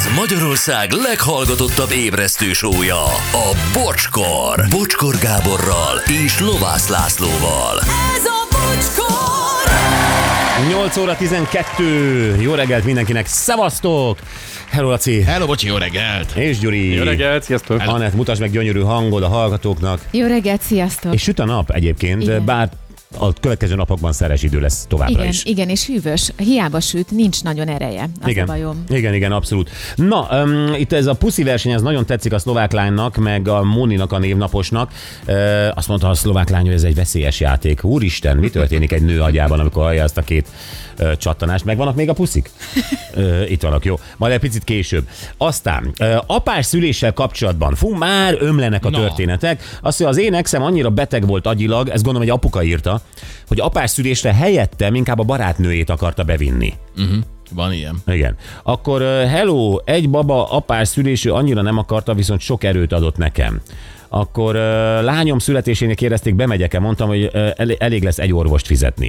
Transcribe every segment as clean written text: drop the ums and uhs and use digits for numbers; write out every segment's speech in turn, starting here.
Ez Magyarország leghallgatottabb ébresztő show-ja, a Bocskor. Bocskor Gáborral és Lovász Lászlóval. Ez a Bocskor! 8 óra 12. Jó reggelt mindenkinek. Szevasztok! Hello, Laci. Hello, bocsi, jó reggelt. És Gyuri. Jó reggelt, sziasztok. Anett, mutasd meg gyönyörű hangod a hallgatóknak. Jó reggelt, sziasztok! És süt a nap egyébként, Igen. bár a következő napokban szeres idő lesz továbbra Igen, is. igen, és hűvös. Hiába süt, nincs nagyon ereje. Az a bajom. Igen, abszolút. Na, itt ez a puszi verseny, ez nagyon tetszik a szlovák lánynak, meg a Móninak, a névnaposnak. Azt mondta a szlovák lány, hogy ez egy veszélyes játék. Úristen, mi történik egy nő agyában, amikor hallja ezt a két csattanást? Megvannak még a puszik? Itt vannak, jó. Majd egy picit később. Aztán apás szüléssel kapcsolatban, már ömlenek a történetek. Azt, hogy az én exem annyira beteg volt agyilag, ezt gondolom, egy apuka írta, hogy apás szülésre helyettem inkább a barátnőjét akarta bevinni. Van ilyen. Igen. Akkor hello, egy baba apás szülésű annyira nem akarta, viszont sok erőt adott nekem. Akkor lányom születésénél kérdezték, bemegyek-e, mondtam, hogy elég lesz egy orvost fizetni.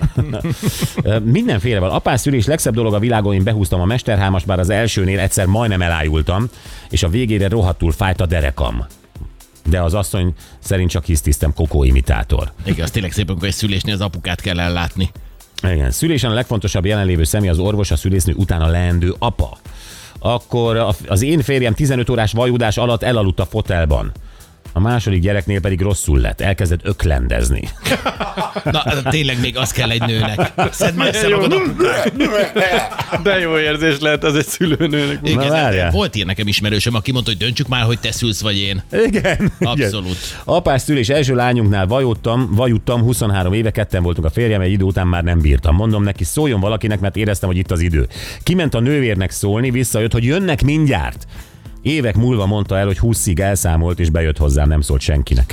Mindenféle van. Apás szülés legszebb dolog a világon, én behúztam a mesterhámast, bár az elsőnél egyszer majdnem elájultam, és a végére rohadtul fájt a derekam. De az asszony szerint csak hisztisztem kokóimitátor. Igen, az tényleg szép, amikor egy szülésnél az apukát kell ellátni. Igen, szülésen a legfontosabb jelenlévő személy az orvos, a szülésznő után a leendő apa. Akkor az én férjem 15 órás vajudás alatt elaludt a fotelban. A második gyereknél pedig rosszul lett, elkezdett öklendezni. Na, tényleg még az kell egy nőnek. Szedd már össze magad apukát. De jó érzés lehet az egy szülőnőnek. Igen, volt ilyen nekem ismerősöm, aki mondta, hogy döntsük már, hogy te szülsz vagy én. Igen. Abszolút. Igen. Apás szülés első lányunknál vajudtam, 23 éve, ketten voltunk a férjem, egy idő után már nem bírtam. Mondom neki, szóljon valakinek, mert éreztem, hogy itt az idő. Kiment a nővérnek szólni, visszajött, hogy jönnek mindjárt. Évek múlva mondta el, hogy 20-ig elszámolt, és bejött hozzám, nem szólt senkinek.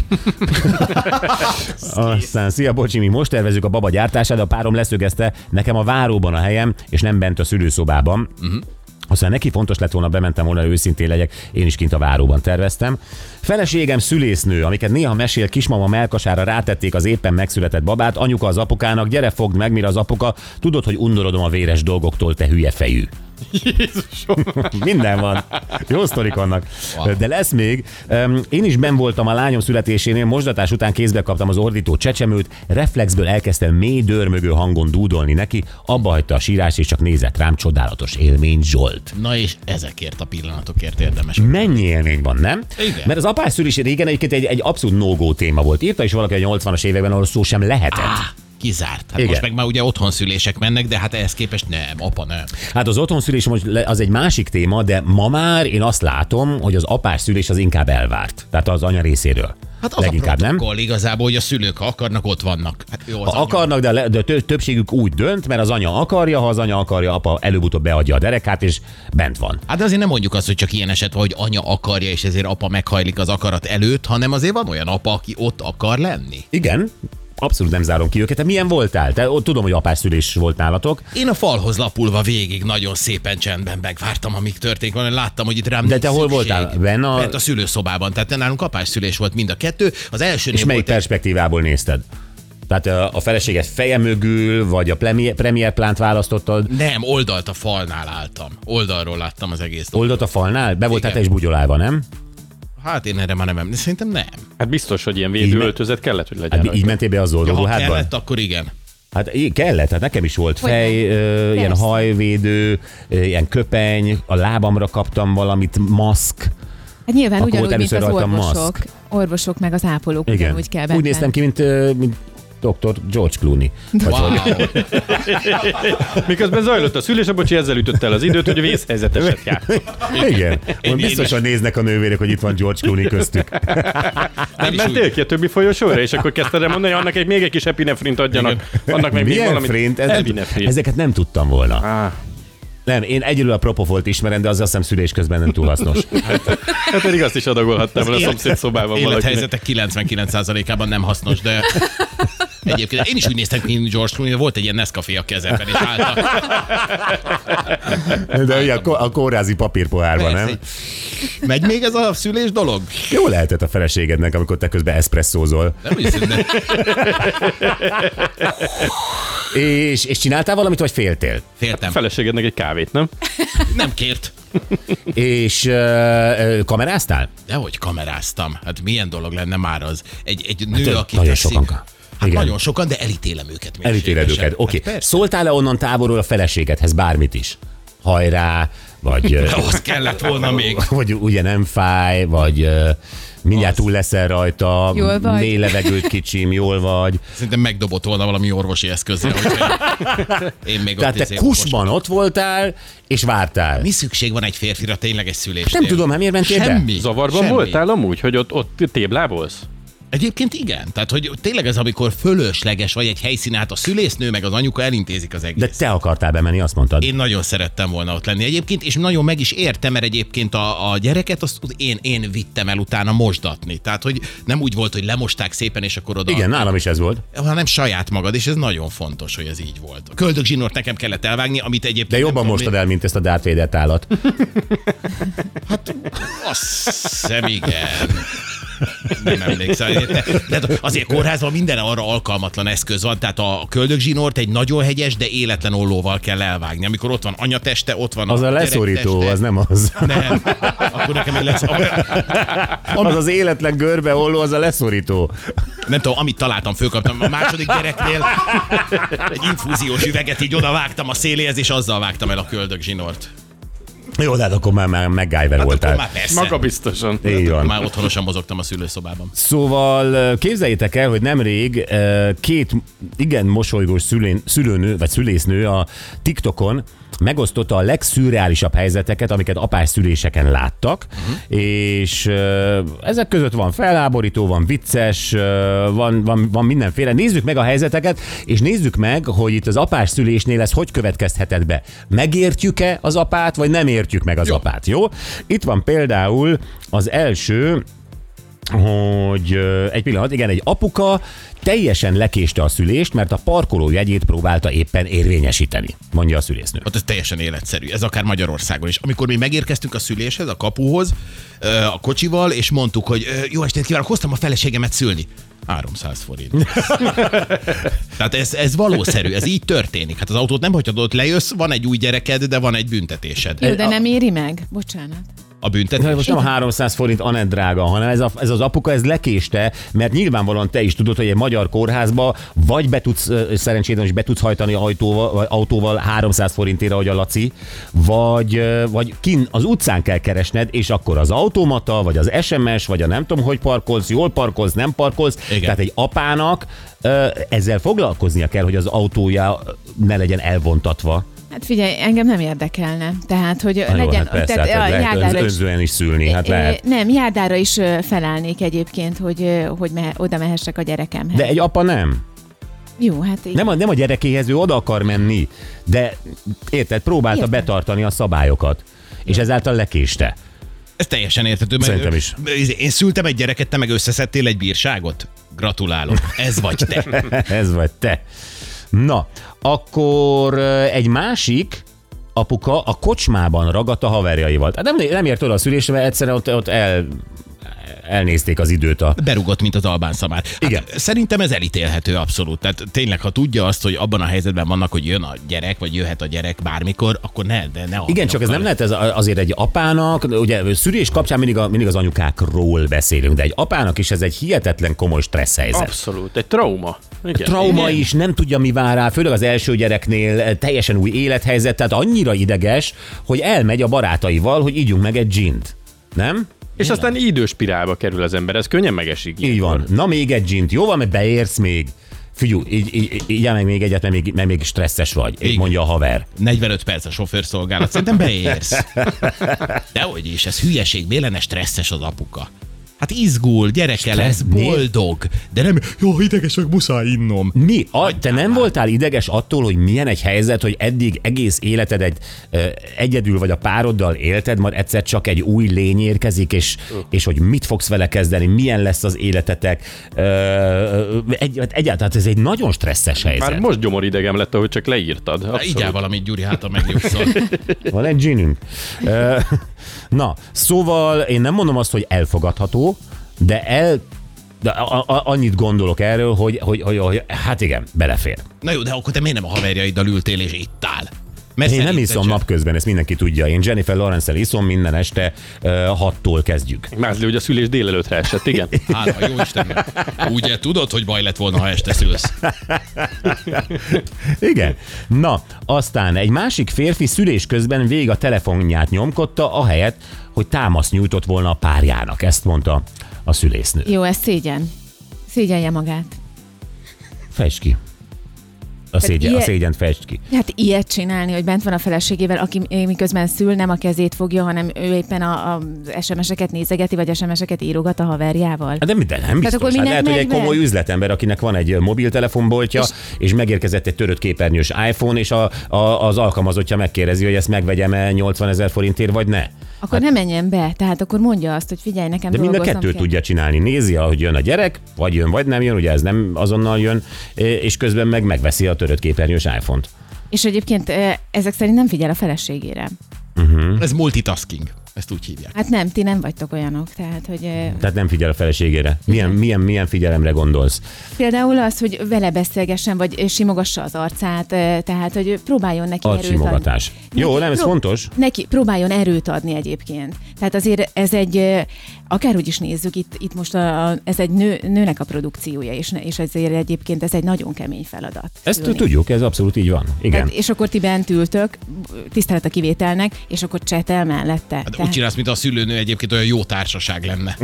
Aztán, szia bocsi, mi most tervezzük a baba gyártását, de a párom leszögezte, nekem a váróban a helyem, és nem bent a szülőszobában. Aztán neki fontos lett volna, bementem volna, őszintén legyek, én is kint a váróban terveztem. Feleségem szülésznő, amiket néha mesél, kismama melkasára rátették az éppen megszületett babát, anyuka az apukának, gyere fogd meg, mire az apuka, tudod, hogy undorodom a véres dolgoktól, te hülye fejű. Jézusom. Minden van. Jó sztorik vannak. Wow. De lesz még. Én is benn voltam a lányom születésénél, mosdatás után kézbe kaptam az ordító csecsemőt, reflexből elkezdtem mély dörmögő hangon dúdolni neki, abba hagyta a sírást, és csak nézett rám, csodálatos élmény, Zsolt. Na és ezekért a pillanatokért érdemes. Mennyi élmény van, nem? Igen. Mert az apás szülés régen egyébként egy abszolút no-go téma volt. Írta is valaki a 80-as években, ahol szó sem lehetett. Kizárt. Hát igen. most meg már ugye otthonszülések mennek, de hát ehhez képest nem, apa nem. Hát az otthonszülés az egy másik téma, de ma már én azt látom, hogy az apás szülés az inkább elvárt. Tehát az anya részéről. Hát az leginkább, a protokoll igazából, hogy a szülők, ha akarnak, ott vannak. Hát jó, ha akarnak, de többségük úgy dönt, mert az anya akarja, ha az anya akarja, apa előbb-utóbb beadja a derekát, és bent van. Hát de azért nem mondjuk azt, hogy csak ilyen eset van, hogy anya akarja, és ezért apa meghajlik az akarat előtt, hanem azért van olyan apa, aki ott akar lenni. Igen. Abszolút nem zárom ki őket. Te milyen voltál? Te tudom, hogy apás szülés volt nálatok. Én a falhoz lapulva végig nagyon szépen csendben megvártam, amíg történik van, láttam, hogy itt rám de te hol voltál? Bent a szülőszobában. Tehát nálunk apás szülés volt mind a kettő. Az elsőnél és melyik perspektívából nézted? Tehát a feleséget feje mögül, vagy a premier plánt választottad? Nem, oldalt a falnál álltam. Oldalról láttam az egész dolgot. Oldalt a falnál? Be voltál te is bugyolálva, nem? Hát én erre már nem, de szerintem nem. Hát biztos, hogy ilyen védőöltözet kellett, hogy legyen. Hát így mentél be az oldalruhádban? Ha kellett, akkor igen. Hát kellett, hát nekem is volt ilyen hajvédő, ilyen köpeny, a lábamra kaptam valamit, maszk. Hát nyilván akkor ugyanúgy, mint az orvosok. Orvosok meg az ápolók ugyanúgy kell bennem. Úgy néztem ki, mint Dr. George Clooney. Wow. Miközben zajlott a szülés, a bocsi ezzel ütött el az időt, hogy vészhelyzeteset játszott. Igen. Biztosan néznek a nővérek, hogy itt van George Clooney köztük. Nem mentél ki a többi folyosóra, és akkor kezdted el mondani, hogy annak még egy kis epinefrint adjanak. Annak meg még valamit. Epinefrint? Ezeket nem tudtam volna. Nem, én egyedül a Propofolt ismerem, de az azt hiszem szülés közben nem túl hasznos. Hát pedig azt is adagolhattam a szomszéd szobában valakinek. Élethelyzetek 99%-ában nem hasznos, de egyébként én is úgy néztem ki, George Clooney, volt egy ilyen Nescafé a kezemben, és álltam. De ugye a kórházi papírpohárban, nem? Megy még ez a szülés dolog? Jó lehetett a feleségednek, amikor te közben eszpresszózol. Nem hiszem, de... És csináltál valamit, vagy féltél? Féltem. A feleségednek egy kávét, nem? Nem kért. És kameráztál? Dehogy kameráztam. Hát milyen dolog lenne már az? Egy nő, aki nagyon teszik. sokan. Hát Igen. nagyon sokan, de elítélem őket. Elítéled őket. Oké. Hát Szóltál-e onnan távolról a feleségedhez bármit is? Hajrá, vagy... az kellett volna még. Vagy ugye nem fáj, vagy mindjárt túl leszel rajta, Jól vagy. mély levegőt kicsim, jól vagy. Szerintem megdobott volna valami orvosi eszközzel. Én még Tehát ott te kusban ott voltál, és vártál. Mi szükség van egy férfira tényleg egy szülésnél? Nem tudom, hát miért mentél be? Semmi. Zavarban Semmi. voltál amúgy, hogy ott téblábolsz? Egyébként igen. Tehát, hogy tényleg ez, amikor fölösleges vagy egy helyszín, hát a szülésznő meg az anyuka elintézik az egész. De te akartál bemenni, azt mondtad. Én nagyon szerettem volna ott lenni egyébként, és nagyon meg is értem, mert egyébként a gyereket azt én vittem el utána mosdatni. Tehát, hogy nem úgy volt, hogy lemosták szépen, és akkor oda... Igen, nálam is ez volt. hanem saját magad, és ez nagyon fontos, hogy ez így volt. A köldögzsinort nekem kellett elvágni, amit egyébként... De jobban mostad el, mint ezt a Darth Vader állat. Azt hiszem, igen. Nem emlékszem. De azért kórházban minden arra alkalmatlan eszköz van, tehát a köldögzsinort egy nagyon hegyes, de életlen ollóval kell elvágni. Amikor ott van anyateste, ott van Az a gyerek leszorító, teste. az nem az. Nem. Akkor nekem egy lesz... Az az életlen görbe olló, az a leszorító. Nem tudom, amit találtam, fölkaptam a második gyereknél. Egy infúziós üveget így odavágtam a széléhez, és azzal vágtam el a köldögzsinort. Jó, de hát akkor már MacGyver Hát voltál. akkor már persze. Maga biztosan. Így van. Már otthonosan mozogtam a szülőszobában. Szóval képzeljétek el, hogy nemrég két igen mosolygós szülőnő, vagy szülésznő a TikTokon megosztotta a legszürreálisabb helyzeteket, amiket apás szüléseken láttak, és ezek között van felháborító, van vicces, van mindenféle. Nézzük meg a helyzeteket, és nézzük meg, hogy itt az apás szülésnél ez hogy következhetett be. Megértjük-e az apát, vagy nem értjük meg az apát, jó? Itt van például az első, hogy egy pillanat, igen, egy apuka teljesen lekéste a szülést, mert a parkoló jegyét próbálta éppen érvényesíteni, mondja a szülésznő. Hát ez teljesen életszerű, ez akár Magyarországon is. Amikor mi megérkeztünk a szüléshez, a kapuhoz, a kocsival, és mondtuk, hogy jó estét kívánok, hoztam a feleségemet szülni. 300 forint. Tehát ez valószerű, ez így történik. Hát az autót nem hagyhatod, ott lejössz, van egy új gyereked, de van egy büntetésed. Jó, de nem éri meg? Bocsánat. A büntetés? Most nem a 300 forint Anett drága, hanem ez az apuka ez lekéste, mert nyilvánvalóan te is tudod, hogy egy magyar kórházba vagy szerencsétlen is be tudsz hajtani autóval 300 forintért, ahogy a Laci, vagy kin az utcán kell keresned, és akkor az automata, vagy az SMS, vagy a nem tudom, hogy parkolsz, jól parkolsz, nem parkolsz. Igen. Tehát egy apának ezzel foglalkoznia kell, hogy az autója ne legyen elvontatva. Hát figyelj, engem nem érdekelne. Tehát, hogy Jó, legyen... hát persze, tehát, hát lehet járdára is, önzően is szülni, hát lehet. Nem, járdára is felállnék egyébként, hogy oda mehessek a gyerekemhez. De egy apa nem. Jó, hát így. Nem a gyerekéhez, ő oda akar menni, de érted, próbálta Értem. betartani a szabályokat, és ezáltal lekéste. Ez teljesen érthető. mert Szerintem is. Én szültem egy gyereket, te meg összeszedtél egy bírságot? Gratulálok. Ez vagy te. Ez vagy te. Na, akkor egy másik apuka a kocsmában ragadt a haverjaival. Tehát nem ért oda a szülésre, mert egyszerűen ott elnézték az időt Berugott, mint az albán szamár. Igen. Szerintem ez elítélhető abszolút. Tehát tényleg, ha tudja azt, hogy abban a helyzetben vannak, hogy jön a gyerek, vagy jöhet a gyerek bármikor, akkor ne. Igen, csak ez nem lehet azért egy apának, ugye szülés kapcsán mindig az anyukákról beszélünk, de egy apának is ez egy hihetetlen komoly stressz helyzet. Abszolút, egy trauma. Igen. Trauma Igen. is, nem tudja, mi vár rá, főleg az első gyereknél teljesen új élethelyzet, tehát annyira ideges, hogy elmegy a barátaival, hogy ígyunk meg egy gint. Nem? És aztán időspirálba kerül az ember, ez könnyen megesik. Így van. Na még egy gint. Jó van, mert beérsz még. Figyú, így meg még egyet, mert még stresszes vagy, Igen. mondja a haver. 45 perc a sofőrszolgálat. Szerintem beérsz. Dehogy is, ez hülyeség. Miért lenne stresszes az apuka? Hát izgul, gyereke lesz, boldog. De nem, jó, ideges vagyok, muszáj innom. Te nem voltál ideges attól, hogy milyen egy helyzet, hogy eddig egész életed egyedül vagy a pároddal élted, majd egyszer csak egy új lény érkezik, és hogy mit fogsz vele kezdeni, milyen lesz az életetek. Egyáltalán ez egy nagyon stresszes helyzet. Már most gyomoridegem lett, ahogy csak leírtad. Így Abszolút. el valamit, Gyuri, hát a megnyugszol. Van egy ginünk. Na, szóval én nem mondom azt, hogy elfogadható, de annyit gondolok erről, hogy hát igen, belefér. Na jó, de akkor te miért nem a haverjaiddal ültél és ittál? Mert Én nem szerinted iszom sem. napközben, ezt mindenki tudja. Én Jennifer Lawrence-el iszom, minden este 6-tól kezdjük. Mázli, hogy a szülés délelőttre esett, igen. Hála jó Istennek. Ugye tudod, hogy baj lett volna, ha este szülsz. Igen. Na, aztán egy másik férfi szülés közben végig a telefonját nyomkodta, ahelyett, hogy támaszt nyújtott volna a párjának. Ezt mondta a szülésznő. Jó, ez szégyen. Szégyenje magát. Fejtsd ki. A szégyent fejtsd ki. Hát ilyet csinálni, hogy bent van a feleségével, aki miközben szül, nem a kezét fogja, hanem ő éppen az SMS-eket nézegeti, vagy SMS-eket írogat a haverjával. Hát de nem biztos. akkor Hát minek lehet, hogy egy megven? komoly üzletember, akinek van egy mobiltelefonboltja, és megérkezett egy törött képernyős iPhone, és az alkalmazottja megkérdezi, hogy ezt megvegyem-e 80 000 forintért, vagy ne. Akkor nem menjen be, tehát akkor mondja azt, hogy figyelj, nekem De mind a dolgoznom kettőt kell. tudja csinálni. Nézi, hogy jön a gyerek, vagy jön, vagy nem jön, ugye ez nem azonnal jön, és közben megveszi a törött képernyős iPhone-t. És egyébként ezek szerint nem figyel a feleségére. Ez multitasking. Ezt úgy hívják. Hát nem, ti nem vagytok olyanok, tehát hogy Tehát nem figyel a feleségére. Milyen figyelemre gondolsz? például az, hogy vele beszélgessen, vagy simogassa az arcát, tehát hogy próbáljon neki erőt Arcsimogatás. adni. Jó, nem, ez fontos. Neki próbáljon erőt adni egyébként. Tehát azért ez egy, akárhogy is nézzük, itt most ez egy nőnek a produkciója, és ezért egyébként ez egy nagyon kemény feladat. Ezt szülni. tudjuk, ez abszolút így van. Igen. Tehát, és akkor ti bent ültök, tisztelet a kivételnek, és akkor csetel mellette. Hát úgy csinálsz, mint a szülőnő egyébként olyan jó társaság lenne.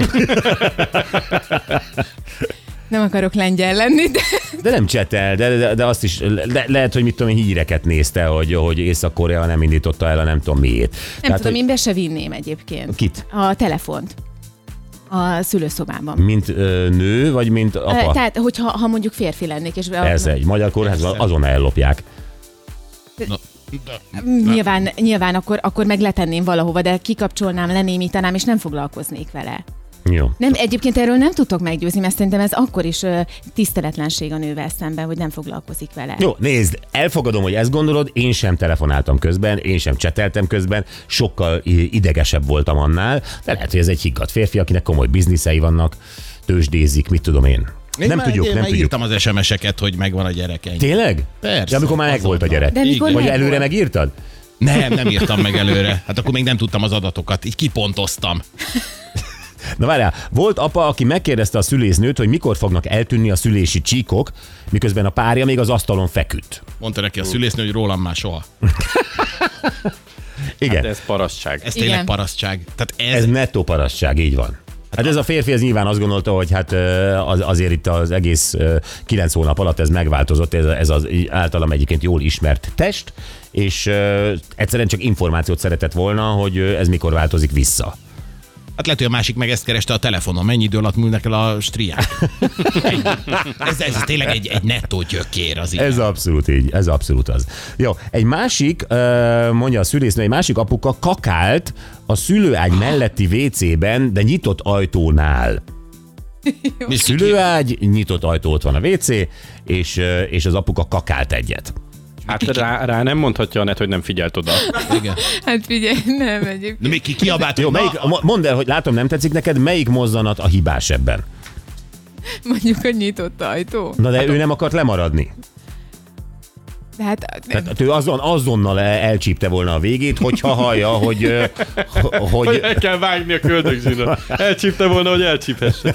Nem akarok lengyel lenni, de De nem csetel, de azt is, lehet, hogy mit tudom én, híreket nézte, hogy Észak-Korea nem indította el a nem tudom miért. nem tudom, én be se vinném egyébként. Kit? A telefont. A szülőszobában. Mint nő, vagy mint apa? Tehát, hogyha mondjuk férfi lennék, és Ez egy magyar kórházban azonnal ellopják. nyilván akkor meg letenném valahova, de kikapcsolnám, lenémítanám, és nem foglalkoznék vele. Jó. Nem, egyébként erről nem tudtok meggyőzni, mert szerintem ez akkor is tiszteletlenség a nővel szemben, hogy nem foglalkozik vele. Jó, nézd, elfogadom, hogy ezt gondolod, én sem telefonáltam közben, én sem cseteltem közben, sokkal idegesebb voltam annál, de lehet, hogy ez egy higgadt férfi, akinek komoly bizniszei vannak, tőzsdézik, mit tudom én. Nem tudjuk. Megírtam az SMS-eket, hogy megvan a gyerek. Ennyi. Tényleg? Persze. De amikor már megvolt a gyerek. De mikor Vagy megvolt? előre megírtad? Nem írtam meg előre. Hát akkor még nem tudtam az adatokat, így kipontoztam. Na várjál, volt apa, aki megkérdezte a szülésznőt, hogy mikor fognak eltűnni a szülési csíkok, miközben a párja még az asztalon feküdt. Mondta neki a szülésznő, hogy rólam már soha. Igen, De ez parasztság. Ez tényleg Igen. parasztság. Tehát ez nettó parasztság, így van. Hát ez a férfi ez nyilván azt gondolta, hogy hát azért itt az egész 9 hónap alatt ez megváltozott, ez az általam egyébként jól ismert test, és egyszerűen csak információt szeretett volna, hogy ez mikor változik vissza. Hát lehet, hogy a másik meg ezt kereste a telefonon. Mennyi idő alatt múlnak el a striák? ez tényleg egy nettó gyökér az ilyen. Ez abszolút így, ez abszolút az. Jó, egy másik, mondja a szülésznő, egy másik apuka kakált a szülőágy melletti WC-ben, de nyitott ajtónál. Szülőágy, nyitott ajtó, ott van a WC, és az apuka kakált egyet. Hát rá nem mondhatja a net, hogy nem figyelt oda. Igen. Hát figyelj, nem egyébként. De még kiabált, Jó, hogy mondd el, hogy látom, nem tetszik neked, melyik mozzanat a hibás ebben? Mondjuk, hogy nyitott ajtó. Na de ő nem akart lemaradni. De hát Tehát ő azonnal elcsípte volna a végét, hogyha hallja, hogy Hogy el kell vágni a köldögzsinat. Elcsípte volna, hogy elcsíphesse.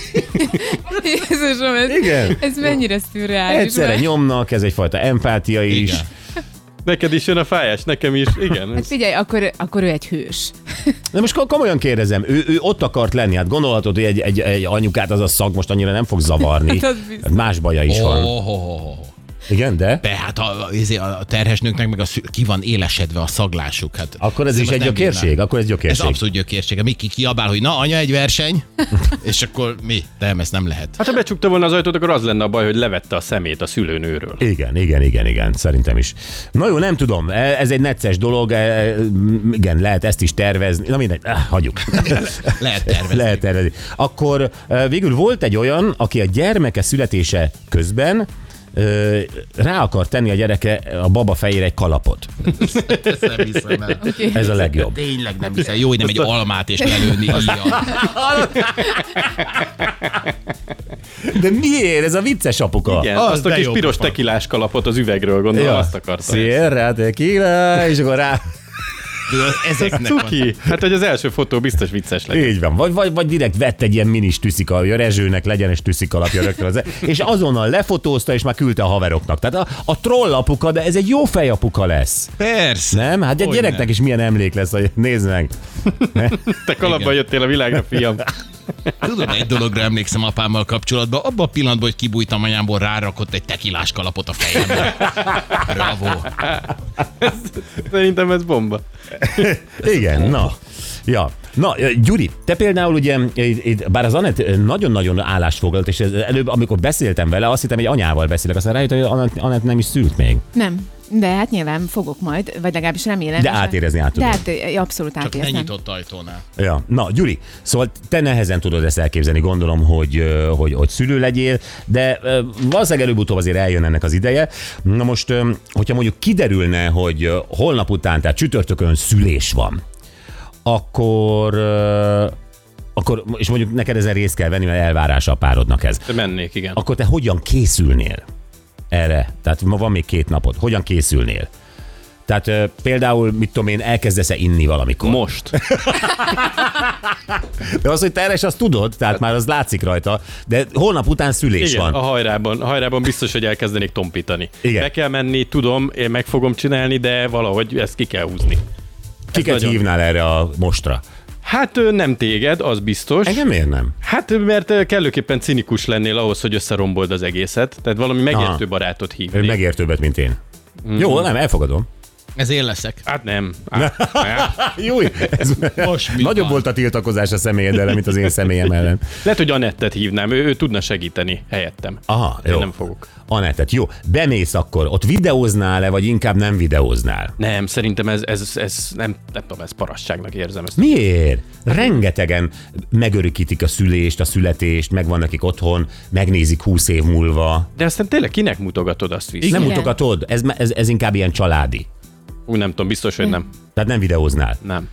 Jézusom, Igen. ez mennyire szürreális. egyszerre nyomnak, ez egyfajta empátia is. Igen. Neked is jön a fájás, nekem is. Igen. Hát figyelj, akkor ő egy hős. De most komolyan kérdezem, ő ott akart lenni, hát gondolhatod, hogy egy anyukát az a szag most annyira nem fog zavarni. Hát az biztos. Más baja is van. Igen, de? Hát a terhes nőknek meg ki van élesedve a szaglásuk. Hát Akkor ez is ezt egy nem gyökérség? bírnám. Akkor ez Ez gyökérség. abszolút gyökérség. Miki kiabál, hogy na, anya, egy verseny, és akkor mi? Nem, ez nem lehet. Hát ha becsukta volna az ajtót, akkor az lenne a baj, hogy levette a szemét a szülőnőről. Igen, szerintem is. Na jó, nem tudom, ez egy necces dolog, igen, lehet ezt is tervezni. Na mindegy, hagyjuk. Lehet tervezni. Lehet tervezni. Akkor végül volt egy olyan, aki a gyermeke születése közben rá akar tenni a gyereke a baba fejére egy kalapot. Ezt nem hiszem el. Ez a legjobb. Tényleg nem hiszem. Jó, hogy nem egy almát és lelőni íjjal. De miért? Ez a vicces apuka. Igen, Az azt a de kis jó piros pofa. tekilás kalapot az üvegről, gondolom, azt akarta. Sierra tequila, és akkor rá... Ezeknek van. Cuki. Hát, hogy az első fotó biztos vicces legyen. Így van. Vagy direkt vett egy ilyen minis tűszikalapja, Rezsőnek legyenes tűszikalapja rögtön, és azonnal lefotózta, és már küldte a haveroknak. Tehát a troll apuka, de ez egy jó fej apuka lesz. Persze. Nem? Hát egy Hogyne. gyereknek is milyen emlék lesz, hogy nézd meg. Te kalapban jöttél a világra, fiam. Tudod, egy dologra emlékszem apámmal kapcsolatban, abban a pillanatban, hogy kibújtam anyámból, rárakott egy tekilás kalapot a fejembe. Bravo. Szerintem ez bomba. Igen, na. Ja. Na, Gyuri, te például ugye, bár az Anett nagyon-nagyon állást foglalt, és előbb, amikor beszéltem vele, azt hittem, hogy anyával beszélek, aztán rájött, hogy Anett nem is szült még. Nem. De hát nyilván fogok majd, vagy legalábbis remélem. De és átérezni át tudod. De hát abszolút Csak ne átérzem. nyitott ajtónál. Ja. Na, Gyuri, szóval te nehezen tudod ezt elképzelni, gondolom, hogy szülő legyél, de valószínűleg előbb-utóbb azért eljön ennek az ideje. Na most, hogyha mondjuk kiderülne, hogy holnap után, tehát csütörtökön szülés van, akkor és mondjuk neked ezen részt kell venni, mert elvárása a párodnak ez. Mennék, igen. Akkor te hogyan készülnél erre? Tehát ma van még 2 napod. Hogyan készülnél? Tehát például, mit tudom én, elkezdesz-e inni valamikor? Most. De az, hogy te erre azt tudod, tehát már az látszik rajta, de holnap után szülés Igen, van. a hajrában biztos, hogy elkezdenék tompítani. Igen. Be kell menni, tudom, én meg fogom csinálni, de valahogy ezt ki kell húzni. Kiket nagyon- hívnál erre a mostra? Hát nem téged, az biztos. Engem miért nem? Hát mert kellőképpen cinikus lennél ahhoz, hogy összerombold az egészet. Tehát valami megértő barátot Ő hívni. megér többet, mint én. Jó, nem, elfogadom. Ez én leszek. Hát nem. Jó, ez Most mi nagyobb van? volt a tiltakozás a személyed ellen, mint az én személyem ellen. Lehet, hogy Anettet hívnám, ő tudna segíteni helyettem. Aha, Én jó. nem fogok. Anettet, jó. Bemész akkor, ott videóznál-e, vagy inkább nem videóznál? Nem, szerintem ez nem tudom, ez parasságnak érzem ezt. Miért? Rengetegen megörökítik a szülést, a születést, megvan nekik otthon, megnézik 20 év múlva. De aztán tényleg kinek mutogatod azt vissza? Nem Igen. mutogatod? Ez inkább ilyen családi. Úgy nem tudom, biztos, hogy nem. Tehát nem videóznál. Nem.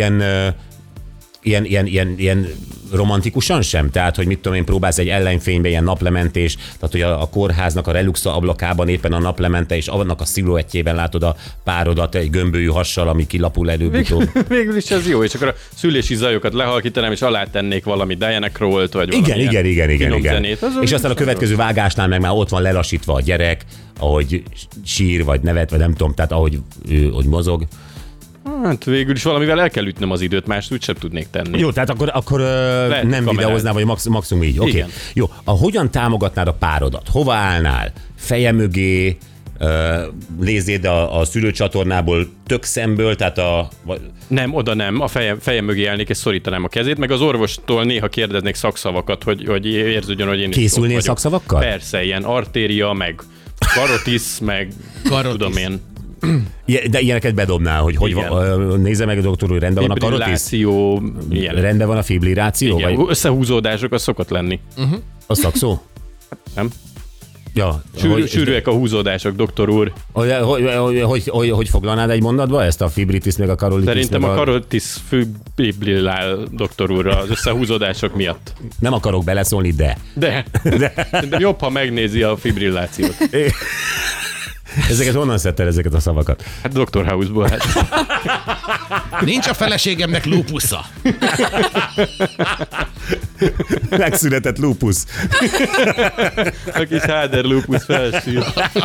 Ilyen romantikusan sem? Tehát, hogy mit tudom én, próbálsz egy ellenfénybe, ilyen naplementés, tehát, hogy a kórháznak a reluxa ablakában éppen a naplemente, és annak a sziluettjében látod a párodat egy gömbölyű hassal, ami kilapul előbb-utóbb. Végül is ez jó, és akkor a szülési zajokat lehalkítanám, és alátennék valami Diana Krallt, vagy valami Igen. zenét. Az És aztán a következő vágásnál meg már ott van lelassítva a gyerek, ahogy sír, vagy nevet, vagy nem tudom, tehát ahogy hogy mozog. Hát végül is valamivel el kell ütnöm az időt, mást úgy sem tudnék tenni. Jó, tehát akkor nem kamerát. videóznál, vagy maximum így. Oké. Igen. Jó, hogyan támogatnád a párodat? Hova állnál? Feje mögé, nézéd a szülőcsatornából tök szemből, tehát Nem, oda nem, a fejem mögé állnék, és szorítanám a kezét, meg az orvostól néha kérdeznék szakszavakat, hogy érződjön, hogy én is ott Készülnél vagyok. szakszavakkal? Persze, ilyen artéria, meg karotisz, meg Karotisz. tudom én. De ilyeneket bedobnál, hogy nézze meg a doktor, hogy rendben van a karotisz? Fibrilláció, ilyen. Rendben van a fibriláció? Igen, Vagy összehúzódások, az szokott lenni. a szakszó? Nem? Ja. Sűrűek a húzódások, doktor úr. Hogy foglalnád egy mondatba ezt a fibritis meg a karolitis? Szerintem meg a karotisz fibrillál, doktor úr, az összehúzódások miatt. Nem akarok beleszólni, de. De szerintem jobb, ha megnézi a fibrillációt. Ezeket honnan szedted ezeket a szavakat? Hát Dr. House-ból. Hát. Nincs a feleségemnek lúpusza. Megszületett lupus. A kis Háder lupus felsír.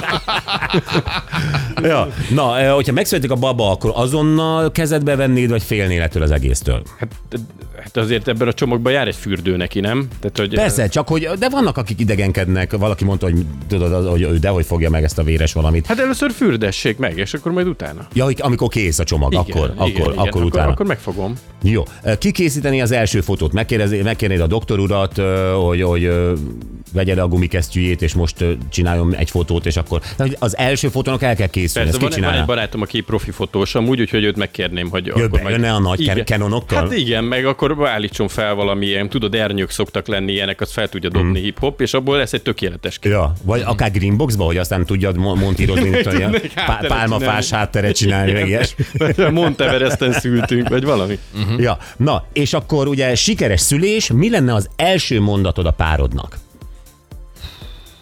Ja. Na, hogyha megszületik a baba, akkor azonnal kezedbe vennéd, vagy félnél ettől az egésztől? Hát azért ebben a csomagban jár egy fürdő neki, nem? Tehát, hogy Persze, csak hogy, de vannak, akik idegenkednek, valaki mondta, hogy tudod, hogy ő dehogy fogja meg ezt a véres valamit. Hát először fürdessék meg, és akkor majd utána. Ja, hogy amikor kész a csomag, akkor utána. Akkor megfogom. Jó. Kikészíteni az első fotót, megkérnéd a doktor urat, hogy vegye le a gumikesztyűjét, és most csináljon egy fotót, és akkor az első fotónak el kell készülni. Persze, van egy barátom, aki profi fotós, amúgy, úgyhogy őt megkérném, hogy Jönne a nagy Canonokkal? Hát igen, meg akkor állítson fel valami ilyen, tudod, ernyők szoktak lenni ilyenek, azt fel tudja dobni hip-hop, és abból lesz egy tökéletes kép. Ja, vagy akár Greenboxba, hogy aztán tudjad montírozni, mint olyan pálmafás hátteret csinálni, meg ilyes. Monteveresten szültünk, vagy valami. Ja, na, és akkor ugye sikeres szülés, mi lenne az első mondatod a párodnak?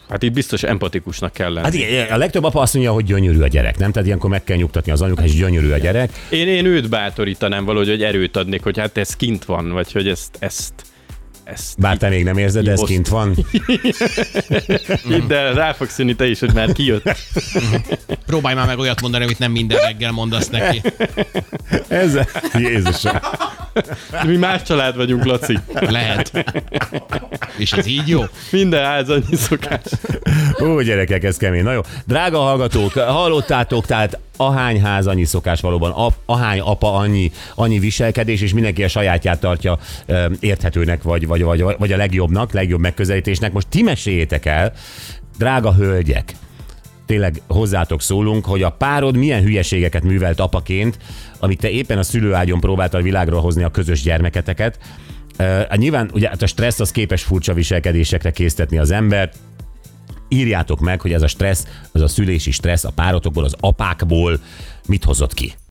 Hát itt biztos empatikusnak kell lenni. Hát igen, a legtöbb apa azt mondja, hogy gyönyörű a gyerek, nem? Tehát ilyenkor meg kell nyugtatni az anyukat, és gyönyörű a gyerek. Én őt bátorítanám valahogy, hogy erőt adnék, hogy hát ez kint van, vagy hogy ezt Bár te még nem érzed, de ez kint van. De rá fogsz jönni te is, hogy már kijött. Próbálj már meg olyat mondani, amit nem minden reggel mondasz neki. Ez, Jézusom. Mi más család vagyunk, Laci. Lehet. És ez így jó? Minden ház annyi szokás. Ó, gyerekek, ez kemény. Na jó, drága hallgatók, hallottátok, tehát ahány ház, annyi szokás valóban, ahány apa, annyi viselkedés, és mindenki a sajátját tartja érthetőnek, vagy a legjobb megközelítésnek. Most ti meséljétek el, drága hölgyek, tényleg hozzátok szólunk, hogy a párod milyen hülyeségeket művelt apaként, amit te éppen a szülőágyon próbáltál világra hozni a közös gyermeketeket. Nyilván ugye a stressz az képes furcsa viselkedésekre késztetni az embert. Írjátok meg, hogy ez a stressz, az a szülési stressz a párotokból, az apákból mit hozott ki.